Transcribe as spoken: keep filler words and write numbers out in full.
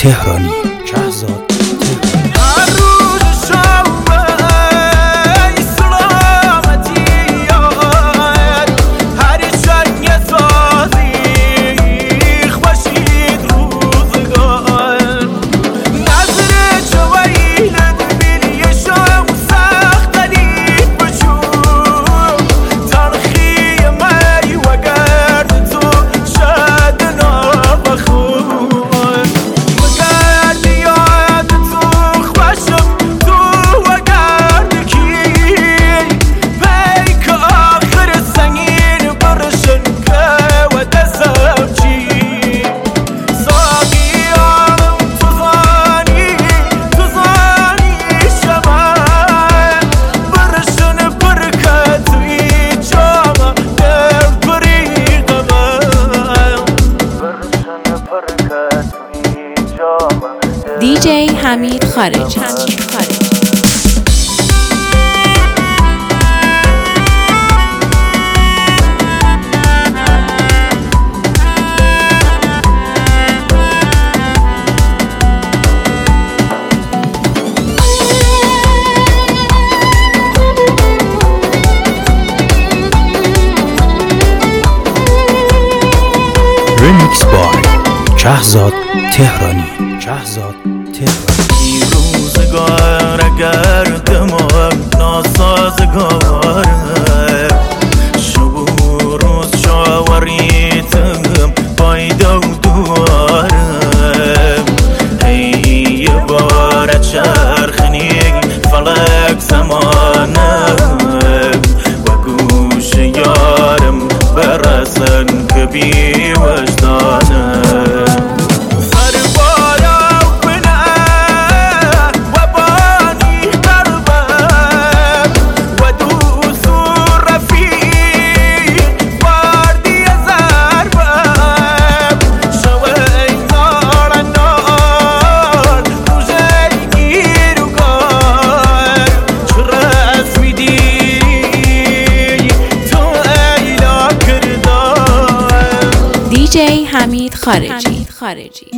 تهرانی. شهزاد تهرانی. دی جی حمید خارجی. ریمیکس بای شهزاد تهرانی. شهزاد تهرانی. روزگار اگر دمان ناسازگاره شب و روز شاوریتم پایدا و دواره هی یه بار چرخنی فلک زمانم و گوش یارم برسن که بی وجدانم دی جی حمید خارجی.